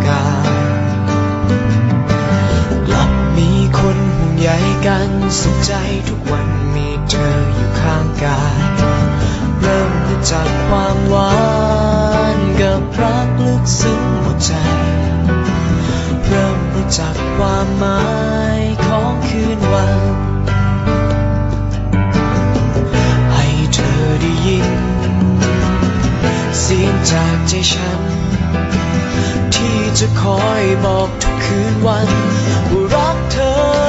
ายกลับมีคนห่วงใยกันสุขใจทุกวันมีเธออยู่ข้างกายเริ่มจากความหวานกับรักลึกซึ้งหมดใจเริ่มจากความหมายของคืนวันให้เธอได้ยินเสียงจากใจฉันที่จะคอยบอกทุกคืนวันว่ารักเธอ